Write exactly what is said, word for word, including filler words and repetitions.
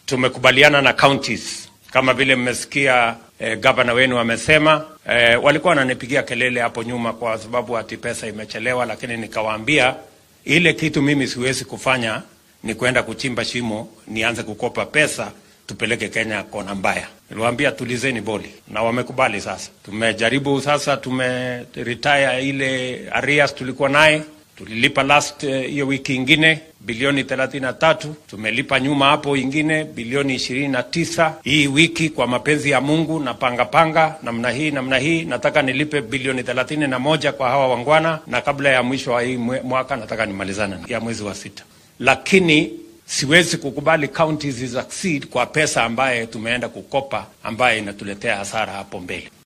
tumekubaliana na counties kama vile mmesikia eh, gavana wenu amesema. Eh, walikuwa wananipigia kelele hapo nyuma kwa sababu ati pesa imechelewa, lakini nikawaambia ile kitu mimi siwezi kufanya ni kwenda kuchimba shimo nianze kukopa pesa tupeleke Kenya kona mbaya. Niliwaambia tulizeni boli na wamekubali. Sasa tumejaribu, sasa tume retire ile arrears tulikuwa naye, tulilipa last hiyo uh, wiki ingine bilioni thelathini na tatu, tumelipa nyuma hapo ingine bilioni ishirini na tisa. Hii wiki kwa mapenzi ya Mungu na panga panga namna hii namna hii nataka nilipe bilioni thelathini na moja kwa hawa wangwana, na kabla ya mwisho wa hii mwaka nataka nimalizane ya mwezi wa sita. Lakini siwezi kukubali counties succeed kwa pesa ambaye tumeenda kukopa ambaye inatuletea hasara hapo mbele.